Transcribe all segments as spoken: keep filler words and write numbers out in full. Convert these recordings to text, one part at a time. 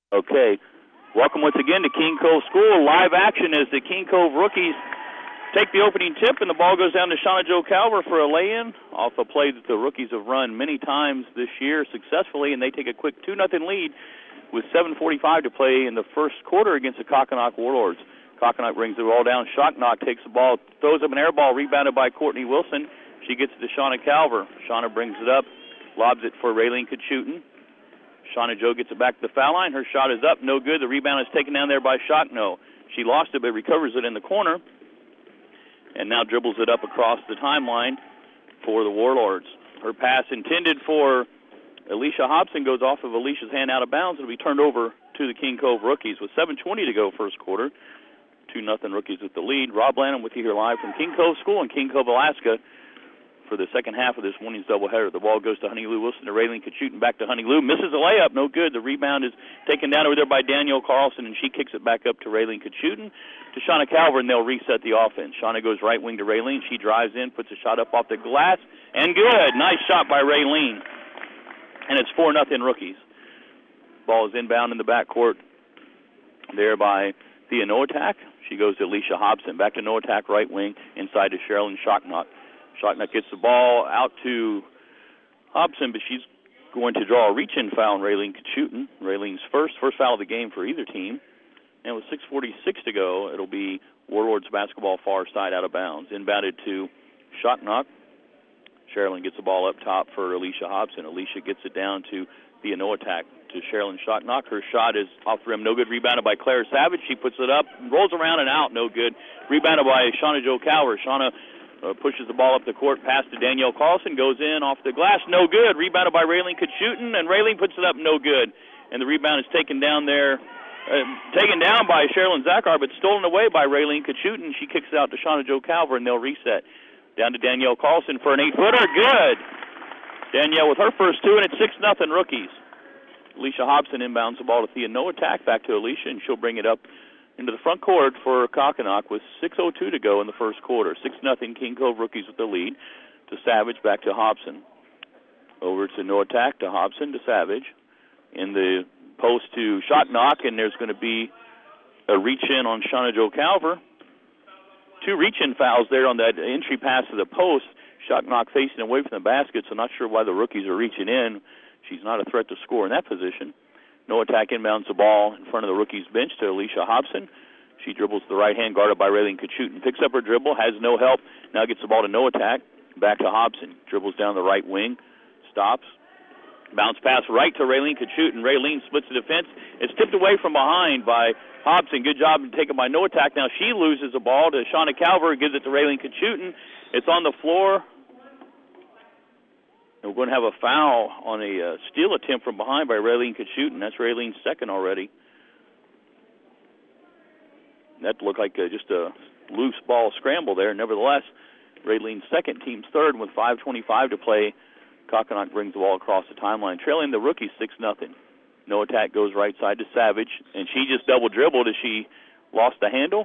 Okay, welcome once again to King Cove School. Live action as the King Cove rookies take the opening tip, and the ball goes down to Shauna Jo Calver for a lay-in off a play that the rookies have run many times this year successfully, and they take a quick two nothing lead with seven forty-five to play in the first quarter against the Kokanock Warlords. Kokanock brings the ball down. Shocknock takes the ball, throws up an air ball, rebounded by Courtney Wilson. She gets it to Shauna Calver. Shauna brings it up, lobs it for Raylene Kachutin. Shauna Jo gets it back to the foul line. Her shot is up, no good. The rebound is taken down there by Shockno. She lost it, but recovers it in the corner, and now dribbles it up across the timeline for the Warlords. Her pass intended for Alicia Hobson goes off of Alicia's hand out of bounds. It'll be turned over to the King Cove rookies with seven twenty to go first quarter. two nothing rookies with the lead. Rob Lanham with you here live from King Cove School in King Cove, Alaska for the second half of this morning's doubleheader. The ball goes to Honey Lou Wilson to Raylene Kachutin, back to Honey Lou. Misses a layup, no good. The rebound is taken down over there by Danielle Carlson, and she kicks it back up to Raylene Kachutin, to Shauna Calver, and they'll reset the offense. Shauna goes right wing to Raylene. She drives in, puts a shot up off the glass, and good. Nice shot by Raylene. And it's four nothing rookies. Ball is inbound in the backcourt there by Thea Noatak. She goes to Alicia Hobson. Back to Noatak, right wing, inside to Sherilyn Shocknock. Shocknock gets the ball out to Hobson, but she's going to draw a reach-in foul on Raylene Kachutin. Raylene's first, first foul of the game for either team. And with six forty-six to go, it'll be Warlords basketball far side out of bounds. Inbounded to Shocknock. Sherilyn gets the ball up top for Alicia Hobson. Alicia gets it down to the Noatak to Sherilyn Shocknock. Her shot is off the rim, no good. Rebounded by Claire Savage. She puts it up, rolls around and out, no good. Rebounded by Shauna Jo Calver. Shauna uh, pushes the ball up the court, pass to Danielle Carlson, goes in off the glass, no good. Rebounded by Raylene Kachutin, and Raylene puts it up, no good. And the rebound is taken down there, uh, taken down by Sherilyn Zachar, but stolen away by Raylene Kachutin. She kicks it out to Shauna Jo Calver, and they'll reset. Down to Danielle Carlson for an eight-footer. Good. Danielle with her first two, and it's six nothing rookies. Alicia Hobson inbounds the ball to Thea Noatak, back to Alicia, and she'll bring it up into the front court for Kokanock with six oh two to go in the first quarter. six nothing King Cove rookies with the lead. To Savage, back to Hobson. Over to Noatak, to Hobson, to Savage. In the post to Shocknock, and there's going to be a reach-in on Shauna Jo Calver. Two reach-in fouls there on that entry pass to the post. Shocknock facing away from the basket, so not sure why the rookies are reaching in. She's not a threat to score in that position. Noatak inbounds the ball in front of the rookies' bench to Alicia Hobson. She dribbles to the right hand, guarded by Raylene Kachutin. Picks up her dribble, has no help. Now gets the ball to Noatak. Back to Hobson. Dribbles down the right wing. Stops. Bounce pass right to Raylene Kachutin. Raylene splits the defense. It's tipped away from behind by Hobson. Good job taken by Noatak. Now she loses the ball to Shauna Calver, gives it to Raylene Kachutin. It's on the floor. And we're going to have a foul on a uh, steal attempt from behind by Raylene Kachutin. That's Raylene's second already. That looked like uh, just a loose ball scramble there. Nevertheless, Raylene's second, team's third, with five twenty-five to play. Kokanock brings the ball across the timeline, trailing the rookies six nothing. Noatak goes right side to Savage, and she just double dribbled as she lost the handle.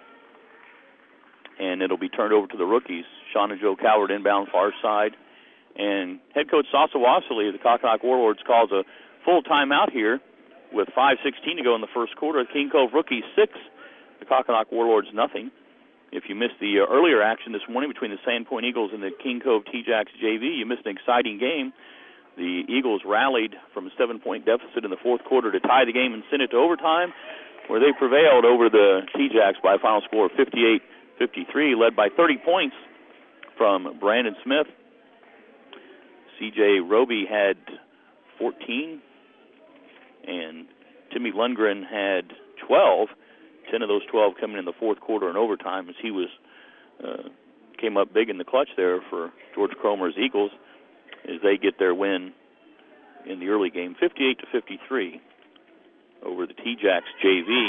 And it'll be turned over to the rookies. Shauna Jo Calver inbound far side. And head coach Sasa Wassily of the Kokanock Warlords calls a full timeout here with five sixteen to go in the first quarter. King Cove rookies six, the Kokanock Warlords nothing. If you missed the uh, earlier action this morning between the Sandpoint Eagles and the King Cove T-Jacks J V, you missed an exciting game. The Eagles rallied from a seven-point deficit in the fourth quarter to tie the game and send it to overtime, where they prevailed over the T-Jacks by a final score of fifty-eight fifty-three, led by thirty points from Brandon Smith. C J Roby had fourteen, and Timmy Lundgren had twelve. Ten of those twelve coming in the fourth quarter and overtime, as he was uh, came up big in the clutch there for George Cromer's Eagles as they get their win in the early game, fifty-eight to fifty-three over the T-Jacks J V.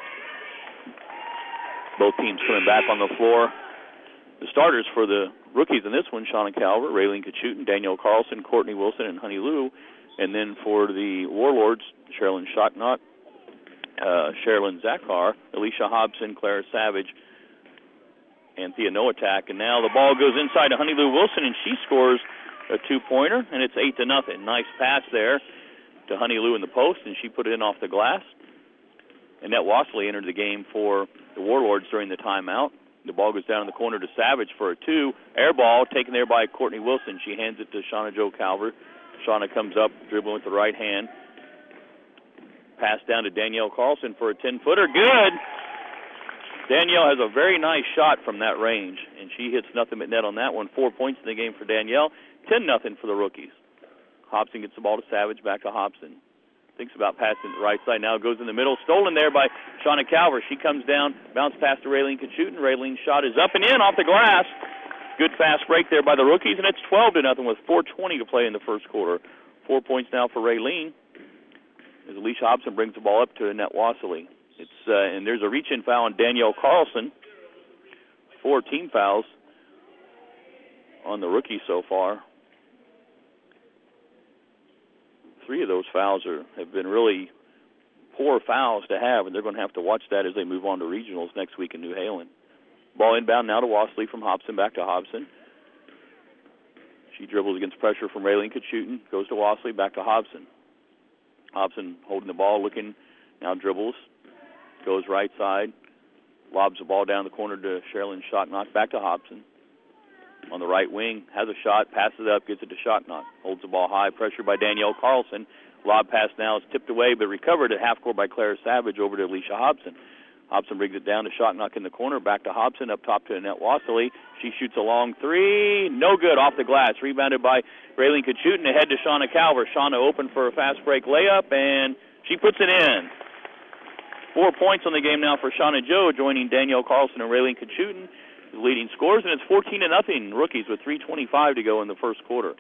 Both teams coming back on the floor. The starters for the rookies in this one, Shauna Calver, Raylene Kachutin, Danielle Carlson, Courtney Wilson, and Honey Lou. And then for the Warlords, Sherilyn Shocknock, uh, Sherilyn Zachar, Alicia Hobson, Clara Savage, and Thea Noatak. And now the ball goes inside to Honey Lou Wilson, and she scores a two-pointer, and it's eight to nothing. Nice pass there to Honey Lou in the post, and she put it in off the glass. Annette Wassley entered the game for the Warlords during the timeout. The ball goes down in the corner to Savage for a two. Air ball taken there by Courtney Wilson. She hands it to Shauna Jo Calver. Shauna comes up, dribbling with the right hand. Pass down to Danielle Carlson for a ten-footer. Good! Danielle has a very nice shot from that range, and she hits nothing but net on that one. Four points in the game for Danielle. ten nothing for the rookies. Hobson gets the ball to Savage, back to Hobson. Thinks about passing to the right side. Now goes in the middle. Stolen there by Shauna Calver. She comes down, bounce pass to Raylene Kachutin. Raylene's shot is up and in off the glass. Good fast break there by the rookies, and it's twelve to nothing with four twenty to play in the first quarter. Four points now for Raylene as Alicia Hobson brings the ball up to Annette Wasserly. It's uh, and there's a reach-in foul on Danielle Carlson. Four team fouls on the rookie so far. Three of those fouls are have been really poor fouls to have, and they're going to have to watch that as they move on to regionals next week in New Halen. Ball inbound now to Wassley from Hobson, back to Hobson. She dribbles against pressure from Raylene Kachutin, goes to Wassley, back to Hobson. Hobson holding the ball, looking, now dribbles, goes right side, lobs the ball down the corner to Sherilyn Shocknock, back to Hobson. On the right wing, has a shot, passes it up, gets it to Shocknock. Holds the ball high, pressure by Danielle Carlson. Lob pass now is tipped away, but recovered at half court by Claire Savage over to Alicia Hobson. Hobson brings it down to Shocknock in the corner, back to Hobson, up top to Annette Wasserly. She shoots a long three, no good, off the glass. Rebounded by Raylene Kachutin, ahead to Shauna Calver. Shauna open for a fast break layup, and she puts it in. Four points on the game now for Shauna Jo, joining Danielle Carlson and Raylene Kachutin, the leading scorers, and it's fourteen to nothing. Rookies with three twenty-five to go in the first quarter.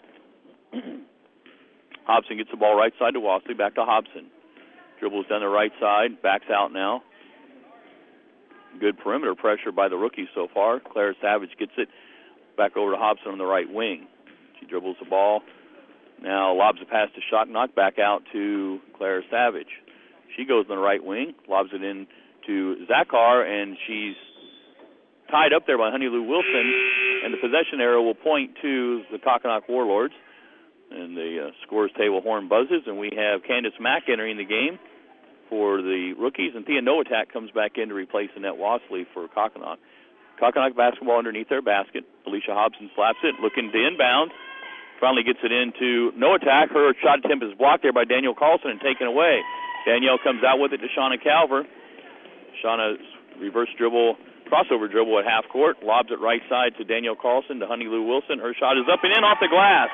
Hobson gets the ball right side to Wassley, back to Hobson. Dribbles down the right side, backs out now. Good perimeter pressure by the rookies so far. Claire Savage gets it back over to Hobson on the right wing. She dribbles the ball. Now lobs a pass to Shocknock, back out to Claire Savage. She goes on the right wing, lobs it in to Zachar, and she's tied up there by Honey Lou Wilson, and the possession arrow will point to the Kokkonock Warlords. And the uh, scores table horn buzzes, and we have Candace Mack entering the game for the rookies, and Thea Noatak comes back in to replace Annette Wassley for Kokkonock. Kokkonock basketball underneath their basket. Alicia Hobson slaps it, looking to inbound. Finally gets it into Noatak. Her shot attempt is blocked there by Danielle Carlson and taken away. Danielle comes out with it to Shauna Calver. Shauna's reverse dribble, crossover dribble at half court, lobs it right side to Danielle Carlson to Honey Lou Wilson. Her shot is up and in off the glass.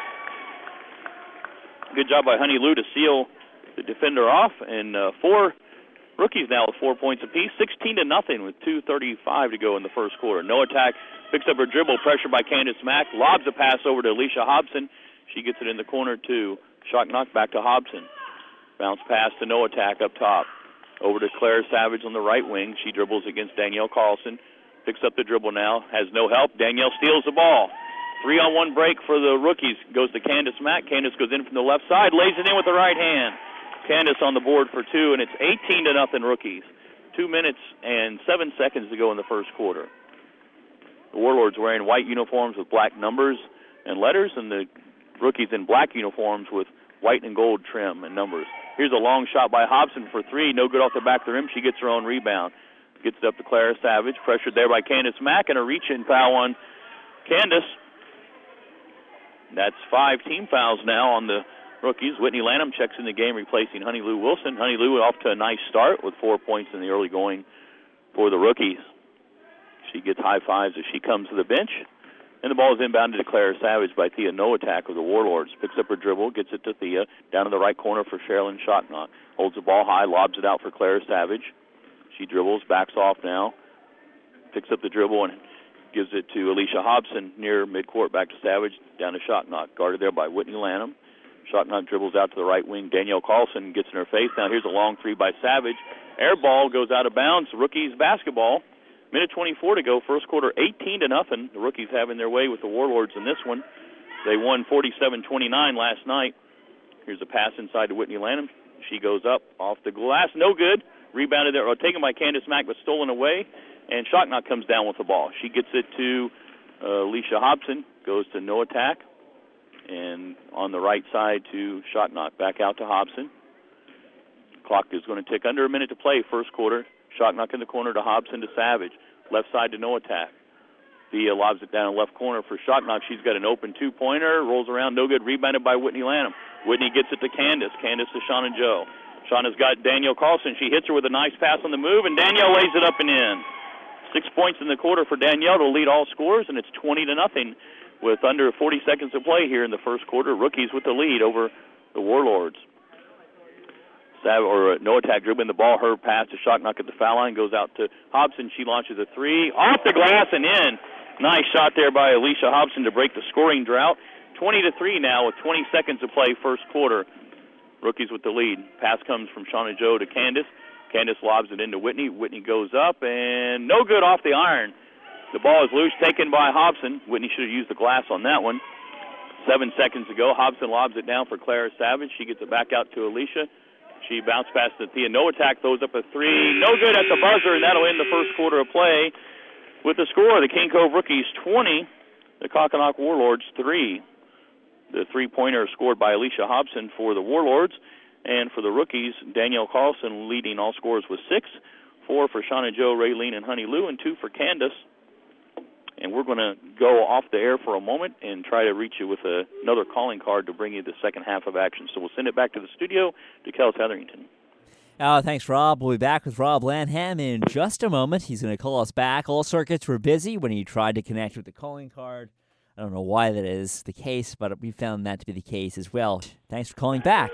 Good job by Honey Lou to seal the defender off, and uh, four rookies now with four points apiece, sixteen to nothing with two thirty-five to go in the first quarter. Noatak picks up her dribble, pressure by Candace Mack, lobs a pass over to Alicia Hobson. She gets it in the corner to Shocknock, back to Hobson. Bounce pass to Noatak up top. Over to Claire Savage on the right wing. She dribbles against Danielle Carlson. Picks up the dribble now. Has no help. Danielle steals the ball. Three-on-one break for the rookies. Goes to Candace Mack. Candace goes in from the left side. Lays it in with the right hand. Candace on the board for two, and it's eighteen to nothing rookies. Two minutes and seven seconds to go in the first quarter. The Warlords wearing white uniforms with black numbers and letters, and the rookies in black uniforms with white and gold trim and numbers. Here's a long shot by Hobson for three. No good off the back of the rim. She gets her own rebound. Gets it up to Clara Savage. Pressured there by Candace Mack, and a reach-in foul on Candace. That's five team fouls now on the rookies. Whitney Lanham checks in the game, replacing Honey Lou Wilson. Honey Lou off to a nice start with four points in the early going for the rookies. She gets high fives as she comes to the bench. And the ball is inbounded to Claire Savage by Thea Noatak of the Warlords. Picks up her dribble, gets it to Thea, down in the right corner for Sherilyn Shocknock. Holds the ball high, lobs it out for Claire Savage. She dribbles, backs off now. Picks up the dribble and gives it to Alicia Hobson near midcourt, back to Savage, down to Shocknock. Guarded there by Whitney Lanham. Shocknock dribbles out to the right wing. Danielle Carlson gets in her face. Now here's a long three by Savage. Air ball goes out of bounds. Rookies basketball. Minute twenty-four to go. First quarter, eighteen to nothing. The rookies having their way with the Warlords in this one. They won forty-seven twenty-nine last night. Here's a pass inside to Whitney Lanham. She goes up off the glass. No good. Rebounded there, or taken by Candace Mack, but stolen away. And Shocknock comes down with the ball. She gets it to uh, Alicia Hobson. Goes to Noatak. And on the right side to Shocknock. Back out to Hobson. Clock is going to tick under a minute to play, first quarter. Shocknock in the corner to Hobson to Savage. Left side to no attack. Thea lobs it down left corner for Shocknock. She's got an open two-pointer. Rolls around, no good. Rebounded by Whitney Lanham. Whitney gets it to Candace. Candace to Shauna Joe. Shauna's got Danielle Carlson. She hits her with a nice pass on the move, and Danielle lays it up and in. Six points in the quarter for Danielle to lead all scorers, and it's twenty to nothing with under forty seconds to play here in the first quarter. Rookies with the lead over the Warlords. Sav or uh, no attack dribbling the ball. Her pass to Shocknock at the foul line goes out to Hobson. She launches a three off the glass and in. Nice shot there by Alicia Hobson to break the scoring drought. twenty to three now with twenty seconds to play first quarter. Rookies with the lead. Pass comes from Shauna Joe to Candace. Candace lobs it into Whitney. Whitney goes up and no good off the iron. The ball is loose, taken by Hobson. Whitney should have used the glass on that one. Seven seconds to go. Hobson lobs it down for Clara Savage. She gets it back out to Alicia. She bounced past the Thea. No attack, throws up a three. No good at the buzzer, and that'll end the first quarter of play with the score. The King Cove Rookies twenty, the Kokkinok Warlords three. The three-pointer scored by Alicia Hobson for the Warlords. And for the Rookies, Danielle Carlson leading all scorers with six. Four for Shauna Joe, Raylene, and Honey Lou, and two for Candace. And we're going to go off the air for a moment and try to reach you with a, another calling card to bring you the second half of action. So we'll send it back to the studio to Kells Hetherington. Oh, thanks, Rob. We'll be back with Rob Lanham in just a moment. He's going to call us back. All circuits were busy when he tried to connect with the calling card. I don't know why that is the case, but we found that to be the case as well. Thanks for calling back.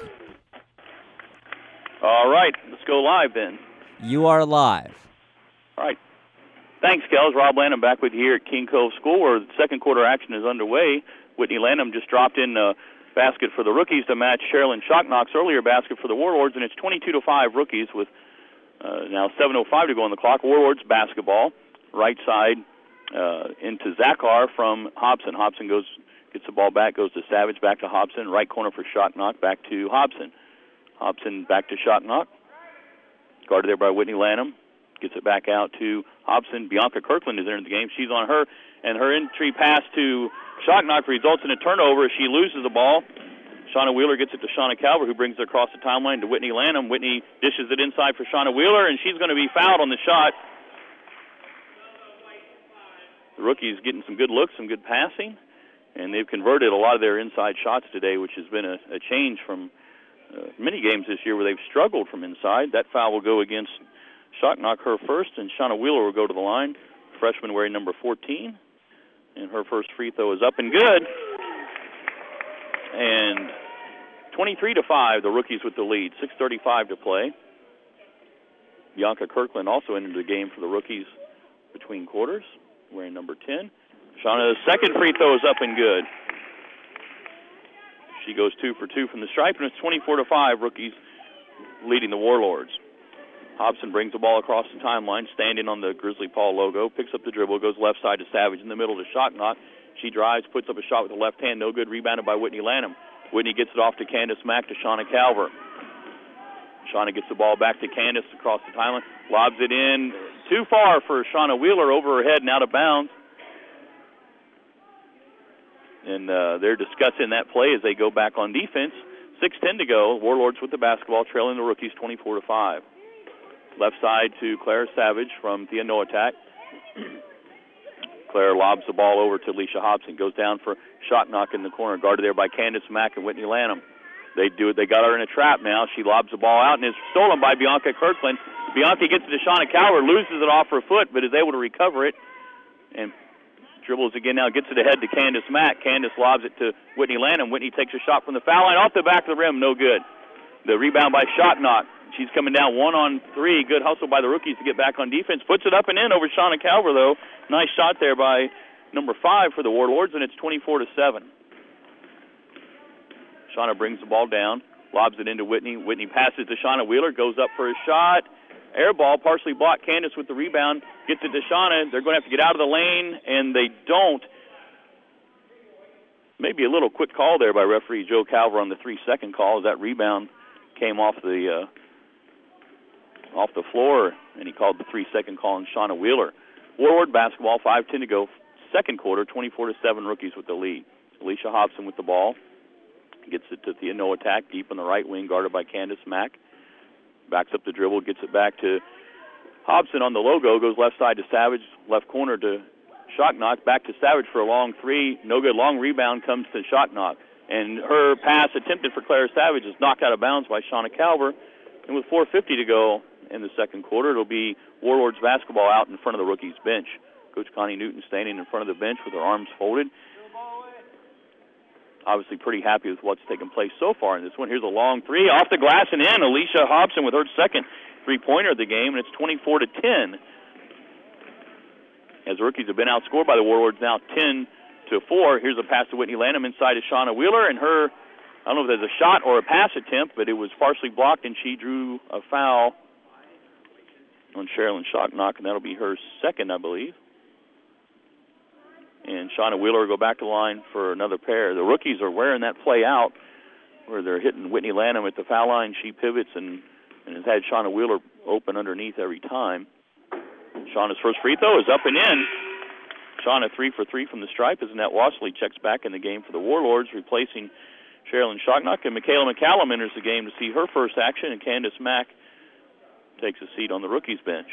All right, let's go live then. You are live. All right. Thanks, Kells. Rob Lanham back with you here at King Cove School, where the second quarter action is underway. Whitney Lanham just dropped in a basket for the Rookies to match Sherilyn Shocknock's earlier basket for the Warlords, and it's twenty-two to five Rookies with uh, now seven oh five to go on the clock. Warlords basketball, right side uh, into Zachar from Hobson. Hobson goes, gets the ball back, goes to Savage, back to Hobson. Right corner for Shocknock, back to Hobson. Hobson back to Shocknock. Guarded there by Whitney Lanham. Gets it back out to Hobson. Bianca Kirkland is in the game. She's on her, and her entry pass to Shocknock results in a turnover. She loses the ball. Shauna Wheeler gets it to Shauna Calver, who brings it across the timeline to Whitney Lanham. Whitney dishes it inside for Shauna Wheeler, and she's going to be fouled on the shot. The Rookies getting some good looks, some good passing, and they've converted a lot of their inside shots today, which has been a, a change from uh, many games this year where they've struggled from inside. That foul will go against Shocknock, her first, and Shauna Wheeler will go to the line. Freshman wearing number fourteen. And her first free throw is up and good. And twenty-three to five, the Rookies with the lead. six thirty-five to play. Bianca Kirkland also entered the game for the Rookies between quarters, wearing number ten. Shauna's second free throw is up and good. She goes two for two from the stripe, and it's twenty-four to five, Rookies leading the Warlords. Hobson brings the ball across the timeline, standing on the Grizzly Paw logo, picks up the dribble, goes left side to Savage, in the middle to Shocknock. She drives, puts up a shot with the left hand, no good, rebounded by Whitney Lanham. Whitney gets it off to Candace Mack to Shauna Calver. Shauna gets the ball back to Candace across the timeline, lobs it in, too far for Shauna Wheeler, over her head and out of bounds. And uh, they're discussing that play as they go back on defense. six ten to go, Warlords with the basketball, trailing the Rookies twenty-four to five. Left side to Clara Savage from Thea No Attack. Clara lobs the ball over to Alicia Hobson. Goes down for Shocknock in the corner, guarded there by Candace Mack and Whitney Lanham. They do it. They got her in a trap now. She lobs the ball out and is stolen by Bianca Kirkland. Bianca gets it to Shauna Calver, loses it off her foot, but is able to recover it. And dribbles again now, gets it ahead to Candace Mack. Candace lobs it to Whitney Lanham. Whitney takes a shot from the foul line off the back of the rim, no good. The rebound by Shocknock. She's coming down one on three. Good hustle by the Rookies to get back on defense. Puts it up and in over Shauna Calver, though. Nice shot there by number five for the Warlords, and it's twenty-four to seven. Shauna brings the ball down, lobs it into Whitney. Whitney passes to Shauna Wheeler, goes up for a shot. Air ball, partially blocked. Candace with the rebound, gets it to Shauna. They're going to have to get out of the lane, and they don't. Maybe a little quick call there by referee Joe Calver on the three-second call as that rebound came off the uh, off the floor, and he called the three-second call on Shauna Wheeler. Warlord basketball, five ten to go, second quarter, twenty-four to seven, Rookies with the lead. Alicia Hobson with the ball. Gets it to Thea No Attack, deep on the right wing, guarded by Candace Mack. Backs up the dribble, gets it back to Hobson on the logo, goes left side to Savage, left corner to Shocknock, back to Savage for a long three. No good. Long rebound comes to Shocknock. And her pass attempted for Clara Savage is knocked out of bounds by Shauna Calver. And with four fifty to go in the second quarter, it'll be Warlords basketball out in front of the rookies' bench. Coach Connie Newton standing in front of the bench with her arms folded. Obviously pretty happy with what's taken place so far in this one. Here's a long three off the glass and in. Alicia Hobson with her second three-pointer of the game, and it's twenty-four to ten. As the rookies have been outscored by the Warlords now ten to four. Here's a pass to Whitney Lanham inside to Shauna Wheeler, and her, I don't know if there's a shot or a pass attempt, but it was partially blocked, and she drew a foul on Sherilyn Shocknock, and that'll be her second, I believe. And Shauna Wheeler will go back to the line for another pair. The rookies are wearing that play out where they're hitting Whitney Lanham at the foul line. She pivots and, and has had Shauna Wheeler open underneath every time. Shauna's first free throw is up and in. Shauna three for three from the stripe as Annette Wassley checks back in the game for the Warlords, replacing Sherilyn Shocknock. And Michaela McCallum enters the game to see her first action, and Candace Mack takes a seat on the rookies bench.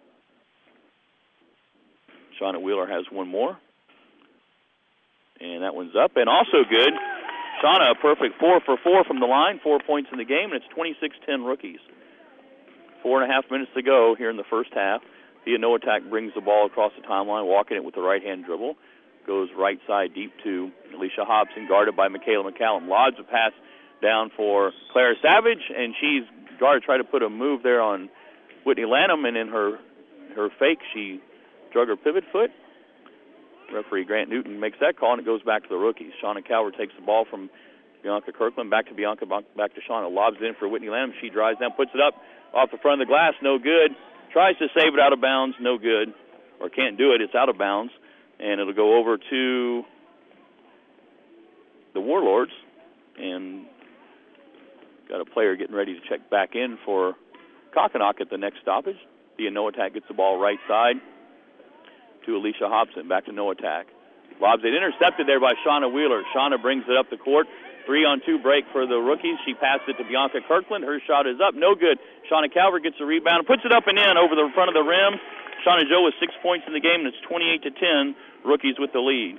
Shauna Wheeler has one more. And that one's up and also good. Shauna, a perfect four for four from the line, four points in the game, and it's twenty-six ten rookies. Four and a half minutes to go here in the first half. Thea Noatak brings the ball across the timeline, walking it with the right-hand dribble. Goes right side deep to Alicia Hobson, guarded by Michaela McCallum. Lodge a pass down for Clara Savage, and she's guarded, tried to put a move there on Whitney Lanham, and in her, her fake, she drug her pivot foot. Referee Grant Newton makes that call, and it goes back to the rookies. Shauna Calvert takes the ball from Bianca Kirkland, back to Bianca, back to Shauna. Lobs it in for Whitney Lanham. She drives down, puts it up off the front of the glass, no good. Tries to save it out of bounds, no good. Or can't do it, it's out of bounds. And it'll go over to the Warlords. And got a player getting ready to check back in for Kokenock at the next stoppage. Thea Noatak gets the ball right side to Alicia Hobson, back to Noatak. Lobs it intercepted there by Shauna Wheeler. Shauna brings it up the court. Three on two break for the rookies. She passed it to Bianca Kirkland. Her shot is up, no good. Shauna Calvert gets the rebound and puts it up and in over the front of the rim. Shauna Joe with six points in the game, and it's twenty-eight to ten. Rookies with the lead.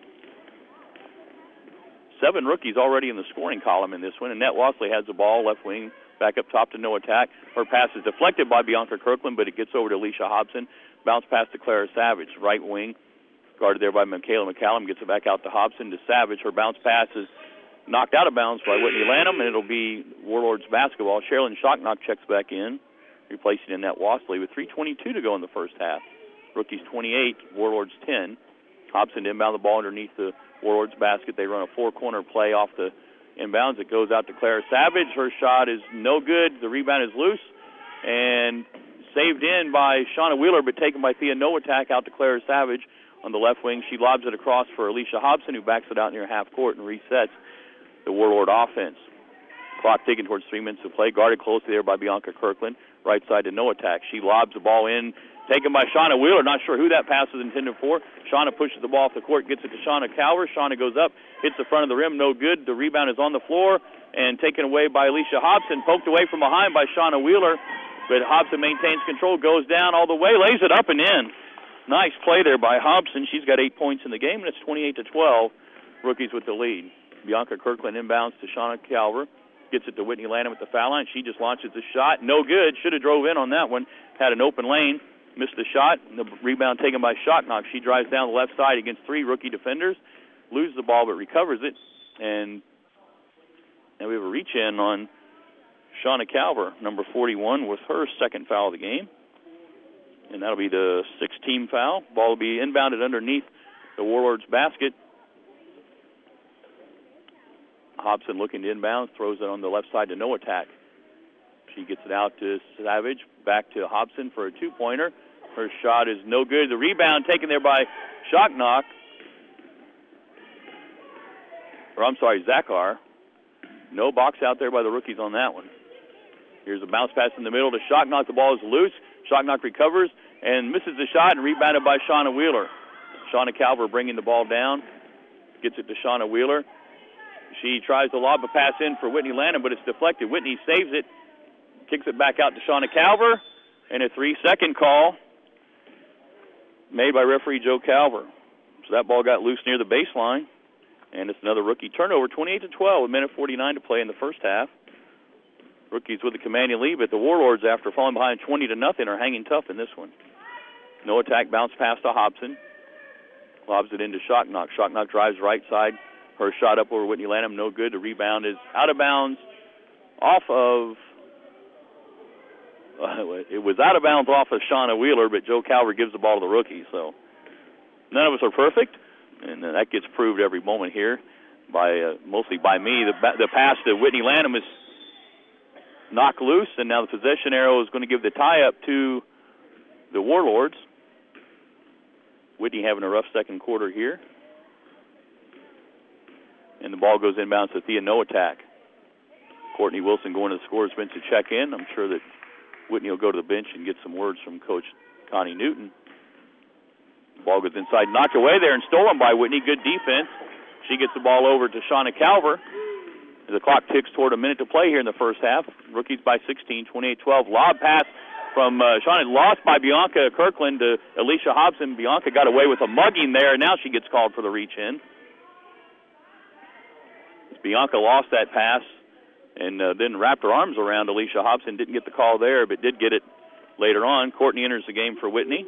Seven rookies already in the scoring column in this one. Annette Wassley has the ball, left wing, back up top to Noatak. Her pass is deflected by Bianca Kirkland, but it gets over to Alicia Hobson. Bounce pass to Clara Savage, right wing, guarded there by Michaela McCallum, gets it back out to Hobson to Savage. Her bounce pass is knocked out of bounds by Whitney Lanham, and it'll be Warlords basketball. Sherilyn Shocknock checks back in, replacing Annette Wassley with three twenty-two to go in the first half. Rookies twenty-eight, Warlords ten. Hobson inbound the ball underneath the Warlords basket. They run a four-corner play off the inbounds. It goes out to Clara Savage. Her shot is no good. The rebound is loose and saved in by Shauna Wheeler, but taken by Thea Noatak out to Clara Savage on the left wing. She lobs it across for Alicia Hobson, who backs it out near half court and resets the Warlord offense. Clock ticking towards three minutes of play. Guarded closely there by Bianca Kirkland. Right side to Noatak. She lobs the ball in, taken by Shauna Wheeler. Not sure who that pass was intended for. Shauna pushes the ball off the court, gets it to Shauna Calver. Shauna goes up, hits the front of the rim, no good. The rebound is on the floor and taken away by Alicia Hobson. Poked away from behind by Shauna Wheeler, but Hobson maintains control, goes down all the way, lays it up and in. Nice play there by Hobson. She's got eight points in the game, and it's twenty-eight to twelve. Rookies with the lead. Bianca Kirkland inbounds to Shauna Calver. Gets it to Whitney Lanham at the foul line. She just launches the shot. No good. Should have drove in on that one. Had an open lane. Missed the shot. The rebound taken by Shocknock. She drives down the left side against three rookie defenders. Loses the ball but recovers it. And now we have a reach-in on Shauna Calver, number forty-one, with her second foul of the game. And that'll be the sixth team foul. Ball will be inbounded underneath the Warlords basket. Hobson looking to inbound, throws it on the left side to Noatak. She gets it out to Savage, back to Hobson for a two-pointer. Her shot is no good. The rebound taken there by Shocknock. Or I'm sorry, Zachar. No box out there by the rookies on that one. Here's a bounce pass in the middle to Shocknock. The ball is loose. Shocknock recovers and misses the shot and rebounded by Shauna Wheeler. Shauna Calver bringing the ball down. Gets it to Shauna Wheeler. She tries to lob a pass in for Whitney Lanham, but it's deflected. Whitney saves it, kicks it back out to Shauna Calver, and a three-second call made by referee Joe Calver. So that ball got loose near the baseline, and it's another rookie turnover, twenty-eight to twelve, a minute forty-nine to play in the first half. Rookies with a commanding lead, but the Warlords, after falling behind twenty to nothing, are hanging tough in this one. No attack, bounce pass to Hobson. Lobs it into Shocknock. Shocknock drives right side. Her shot up over Whitney Lanham, no good. The rebound is out of bounds off of, uh, it was out of bounds off of Shauna Wheeler, but Joe Calver gives the ball to the rookie. So none of us are perfect, and that gets proved every moment here, by uh, mostly by me. The, the pass to Whitney Lanham is knocked loose, and now the possession arrow is going to give the tie-up to the Warlords. Whitney having a rough second quarter here. And the ball goes inbounds to Thea No Attack. Courtney Wilson going to the scorer's bench to check in. I'm sure that Whitney will go to the bench and get some words from Coach Connie Newton. The ball goes inside, knocked away there and stolen by Whitney. Good defense. She gets the ball over to Shauna Calver. The clock ticks toward a minute to play here in the first half. Rookies by sixteen, twenty-eight twelve. Lob pass from uh, Shauna, lost by Bianca Kirkland to Alicia Hobson. Bianca got away with a mugging there, and now she gets called for the reach-in. Bianca lost that pass and uh, then wrapped her arms around Alicia Hobson. Didn't get the call there, but did get it later on. Courtney enters the game for Whitney.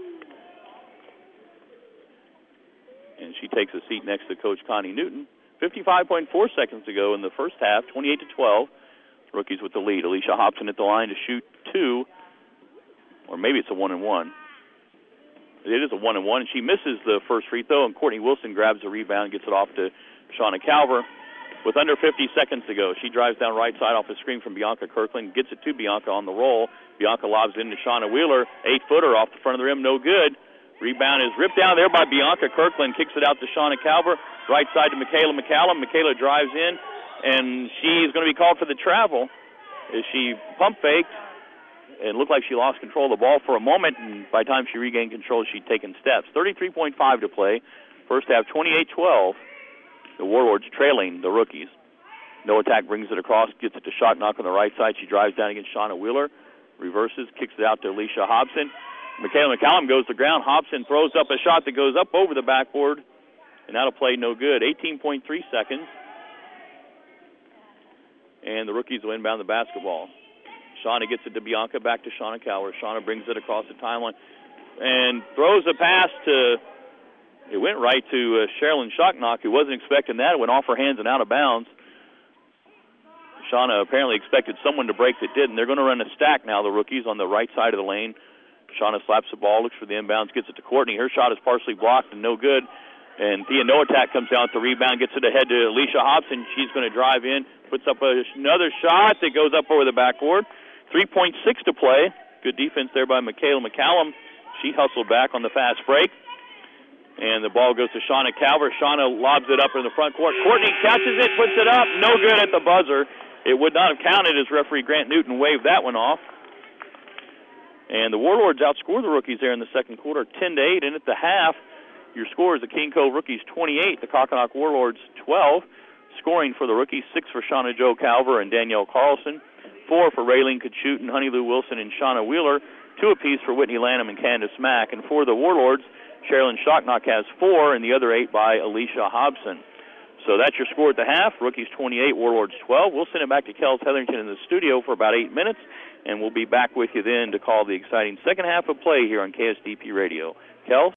And she takes a seat next to Coach Connie Newton. fifty-five point four seconds to go in the first half, twenty-eight to twelve. Rookies with the lead. Alicia Hobson at the line to shoot two, or maybe it's a one and one. It is a one and one, and she misses the first free throw, and Courtney Wilson grabs the rebound and gets it off to Shauna Calver. With under fifty seconds to go, she drives down right side off the screen from Bianca Kirkland, gets it to Bianca on the roll. Bianca lobs into Shauna Wheeler, eight-footer off the front of the rim, no good. Rebound is ripped down there by Bianca Kirkland, kicks it out to Shauna Calver, right side to Michaela McCallum. Michaela drives in, and she's going to be called for the travel as she pump faked and looked like she lost control of the ball for a moment, and by the time she regained control, she'd taken steps. thirty-three point five to play. First half, twenty-eight twelve. The Warlords trailing the rookies. No Attack brings it across, gets it to Shocknock on the right side. She drives down against Shauna Wheeler, reverses, kicks it out to Alicia Hobson. Michaela McCallum goes to the ground. Hobson throws up a shot that goes up over the backboard, and that'll play no good. eighteen point three seconds. And the rookies will inbound the basketball. Shauna gets it to Bianca, back to Shauna Calver. Shauna brings it across the timeline and throws a pass to, it went right to uh, Sherilyn Shocknock, who wasn't expecting that. It went off her hands and out of bounds. Shauna apparently expected someone to break that didn't. They're going to run a stack now, the rookies, on the right side of the lane. Shauna slaps the ball, looks for the inbounds, gets it to Courtney. Her shot is partially blocked and no good. And Thea No Attack comes down with the rebound, gets it ahead to Alicia Hobson. She's going to drive in, puts up a, another shot that goes up over the backboard. three point six to play. Good defense there by Michaela McCallum. She hustled back on the fast break. And the ball goes to Shauna Calver. Shauna lobs it up in the front court. Courtney catches it, puts it up. No good at the buzzer. It would not have counted as referee Grant Newton waved that one off. And the Warlords outscored the rookies there in the second quarter, ten to eight. And at the half, your score is the King Cove rookies twenty-eight, the Kokkonak Warlords twelve. Scoring for the rookies, six for Shauna Jo Calver and Danielle Carlson, four for Raylene Kachut and Honey Lou Wilson and Shauna Wheeler, two apiece for Whitney Lanham and Candace Mack. And for the Warlords, Sherilyn Shocknock has four, and the other eight by Alicia Hobson. So that's your score at the half. Rookies twenty-eight, Warlords twelve. We'll send it back to Kels Hetherington in the studio for about eight minutes, and we'll be back with you then to call the exciting second half of play here on K S D P Radio. Kels?